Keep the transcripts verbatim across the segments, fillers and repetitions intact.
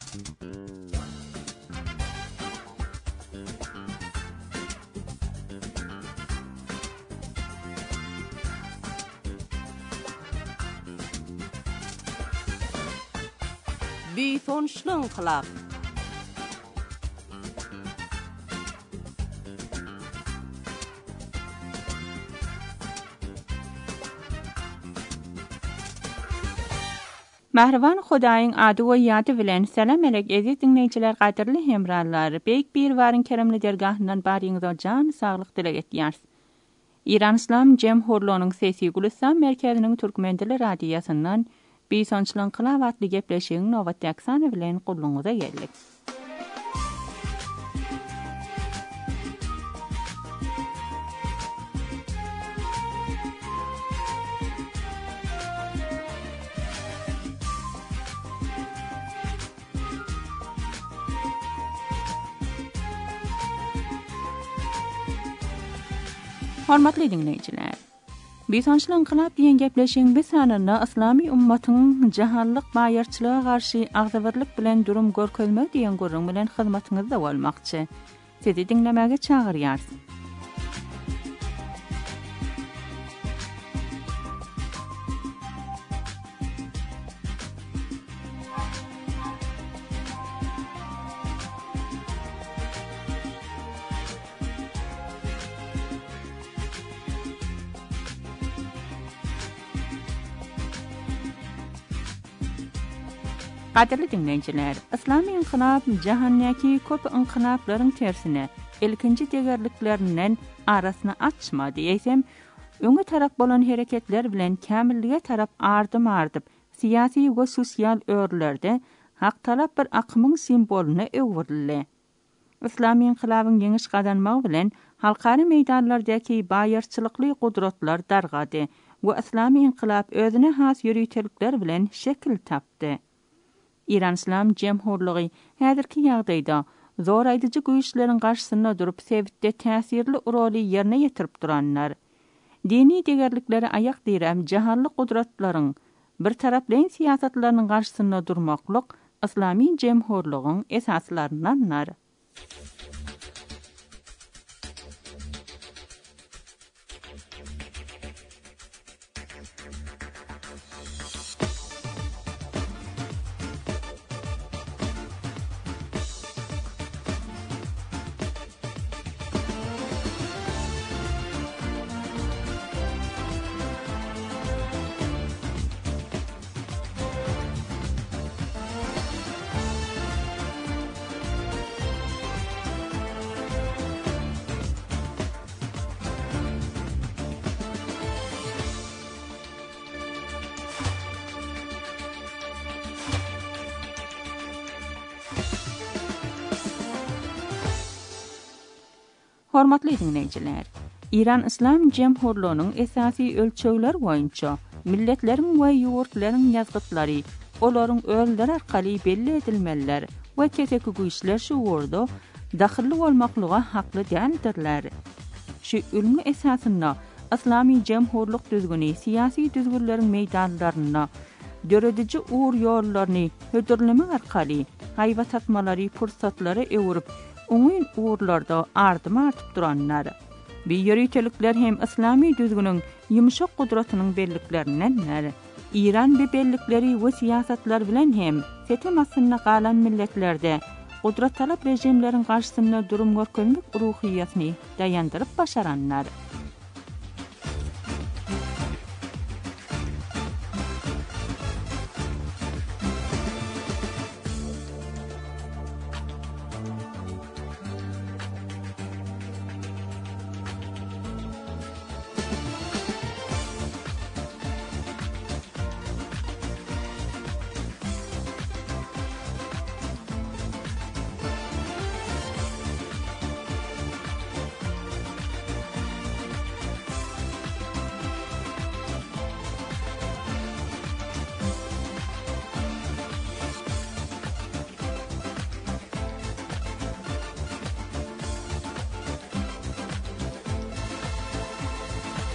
Büyütönçlüň kylap. Mehriban Hudaýyň ady we ýady bilen salam elek eziz dinleýijiler, gaderli hemrallar. Beýik bir waryn keremli dergahyndan baryňyza jan saglyk dilek etýäris. İran İslam Jemhurlygynyň Sesi Gülistan merkeziniň türkmen dili radiýasyndan Büyütönçlüň kylap atly gepleşigiň nowat ýaksany bilen gulluňyza geldik. Hormatly dinleýijiler. Büyütönçlüň kylap diýen gepleşigiň bir sanyna islami ummatynyň jahanlyk baýarçylyga garşy agzabyrlyk bilen durum görkezmek diýen gurrun bilen hyzmatyňyzda bolmakçy. Sizi dinlemäge çagyrýarys. Gaderli dinleýijiler, islami inqilab jahanyňky köp inqilaplaryň tersine, ilkinji degerliklerinden arasyny açmady diýsem, öňe tarap bolan hereketler bilen kämillige tarap ardım ardyp, siýasy we sosial örlerde hak talap bir akymyň simboluna öwrüldi. Islami inqilabyň ýeňiş gadanmagy bilen halkary meýdanlardaky baýarçylykly gudratlar dargady we islami inqilab özüne has ýörüýtelikler bilen şekil tapdy. İran İslam Jemhurlygy häzirki ýagdaýda zor aýdyjy güýçleriň garşysyna durup sebitde täsirli roly ýerine ýetirip duranlar. Dini degerlikleri aýak direm jahanlyk gudratlaryň bir taraplaýyn siýasatlarynyň garşysyna durmaklyk islami jemhurlygyň esaslarynanar. Hormatly dinleýijiler, İran İslam Jemhurlygynyň esasy ölçegler boýunça milletleriň we ýurtlaryň ýazgytlary, olaryň ölleri arkaly belli edilmeler we keseki güýçler şu wurda dahilli bolmaklyga hakly däldirler. Şu ülmü esasyna islami jemhurlyk düzgüni siýasy düzgünleriň meýdanlaryna dörediji uğur ýollaryny hödürlemek arkaly haýwa satmalary pursatlary öwürüp Oňun uğurlarda ardım artyp duranlar. Bir ýörüýtelikler hem islami düzgünüň ýumşak gudratynyň belliklerindenler. İran bir bellikleri we siýasatlar bilen hem setemasyna galan milletlerde gudrat talap rejimleriň garşysyna durum görkezmek ruhiýatyny daýandyryp başaranlar.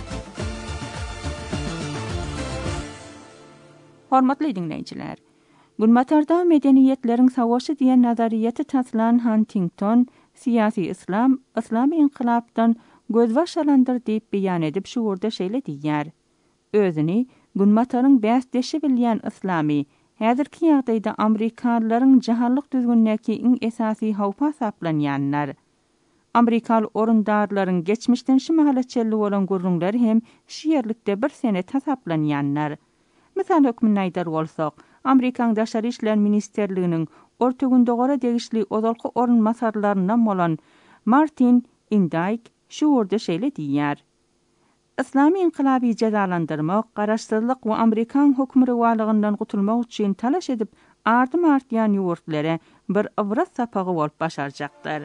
Hormatly dinleýijiler, Gunmatarda medeniyetlerin savaşı diýen nazariyeti taslan Huntington, siyasi İslam, İslami inqilabdan gözbaş alandır diýip beýan edip şu urda şeýle diýär. Özüni Gunmatarın bäs deşi bilýän Islami, häzirki ýagdaýda Amerikalılaryň jahanlyk düzgünlegi iň esasy hawpa saplanýanlar. Amerikalı orundarlaryň geçmişden şu mahalatçelli bolan gurrunlary hem şu ýerlikde bir sene tasaplanýanlar. Misal hökmüne aýdar bolsak, Amerikan Daşary işler ministerliginiň orta dogara degişli ozalky orun masarlaryndan bolan Martin Indyk şu urda şeýle diýär. İslami inqilaby jazalandyrmak, garaşsyzlyk we Amerikan hökümrewalygyndan gutulmak üçin talaş edip ardy artýan ýurtlere bir ibrat sapagy bolup başarjaklar.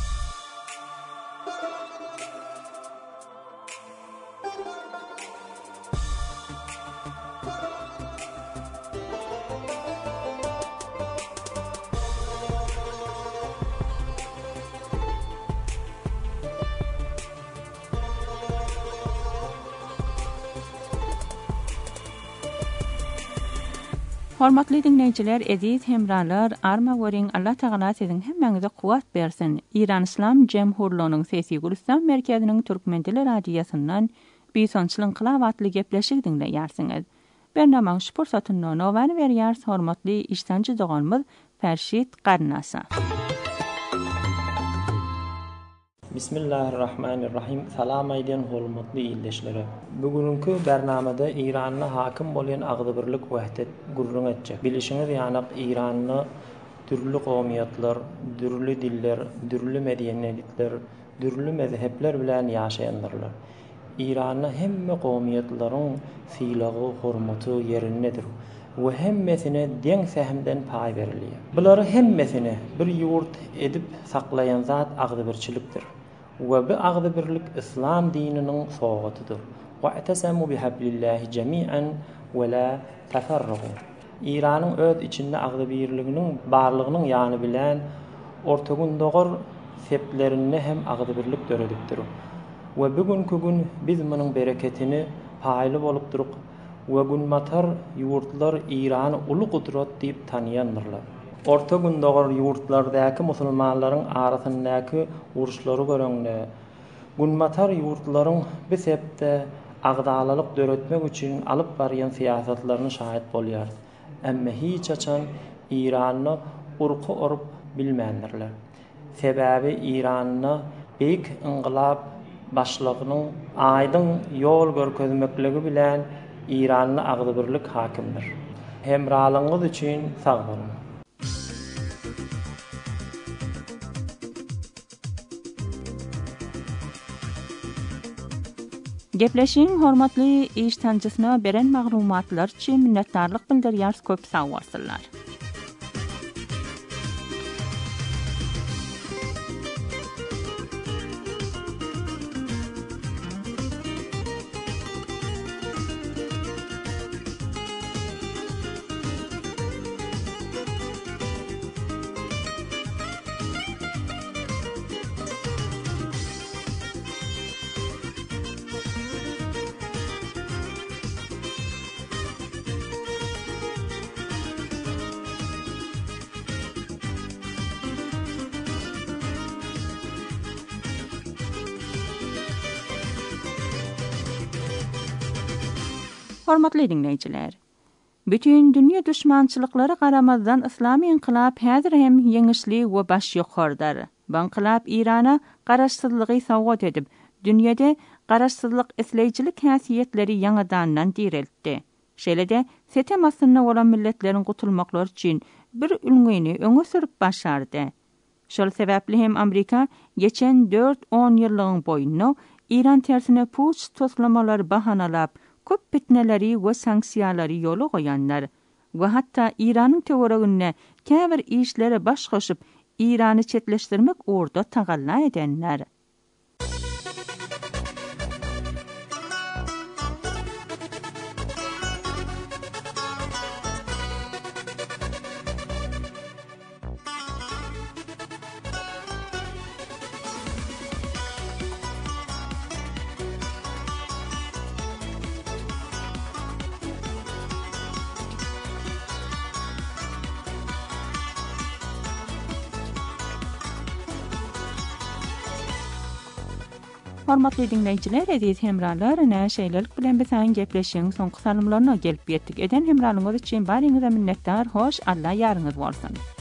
Hormatly dinleyijiler, eziz hemralar, arma göreň Allah Taala siziň hemmeňize kuwat bersin. İran İslam Jemhurluğunyň Sesi Gülistan merkeziniň türkmen dili radiosynyň Biýsonçylyň Kylap atly gepleşik dinleýärsiňiz. Ben namaň şu pursatyndan owany berýär, hormatly iştenji doganymyz Ferşit Garnasa. Bismillahirrahmanirrahim. Salam aýdyn hormatly ýerleşlere. Bugünkü bernamada İranny hakim bolan agdybirlik wahdet gurrun etjek. Bilişiňiz ýanyk Iranny türlü gowmiýatlar, türlü diller, türlü medeniýetler, türlü mezhepler bilen ýaşaýanlarlar. Iranny hemme gowmiýatlaryň sylagy, hormaty ýerindedir. We hemmesine deň sähimden pay berilýär. Bulary hemmesini bir ýurt edip saklayan zat agdybirçilikdir. Ve bu agdybirlik İslam dininiň sogatydyr. Wa'tasamu bihablillahi jami'an we la tafarraqu. İranyň öz içinde agdybirliginiň barlygynyň ýany bilen ortagun dogor seplerini hem agdybirlik döredipdir. We bugünkü gün biz munyň bereketini paýly bolup durup we gunmatar ýurtlar İrany uly gudrat diýip tanýanlarlar. Orta gün dogor ýurtlardaky musulmanlaryň arasyndaky uruşlary göreňde gunmatar ýurtlaryň bir sepde agdalalyk döretmek üçin alyp barýan siýasatlaryny şahit bolýar. Emma hiç açan İranyny urky orup bilmändirler. Sebäbi İranyny beýik inqilab başlygynyň aýdyn ýol görkezmekligi bilen İranlı agdybirlik hakimdir. Hemralyňyz üçin sag bolun. Gepleşiň hormatly iştenjisyna beren maglumatlar üçin minnetdarlyk bildirýär, köp sag bolsunlar. Hormatly dinleyijiler, bütün dünýä düşmançylyklary garamazdan Islami inqilab häzir hem ýeňişli we baş ýokardyr. Bu inqilab Irana garaşsyzlygy sowgat edip, dünýede garaşsyzlyk esleýijilik häsiýetleri ýangydan dirildi. Şeýle-de setemasyna bolan milletleriň gutulmaklary üçin bir ülgüni öňe sürüp başardy. Şol sebäpli hem Amerika geçen dört on ýyllygyň boýunda İran tersine puç toslamalary bahanalap köp fitneleri we sanksiýalary ýoly goýanlar we hatda İranyň töweregine käbir işlere baş goşup İrany çetleşdirmek orda tagalla edenler. Hormatly dinleyijiler, aziz hemralar, näşeýlelik bilen bilen gepleşiň soňky salymlaryna gelip ýetdik. Eden hemralyňyz üçin barýyňyza minnetdar, hoş, Allah ýarynız bolsun.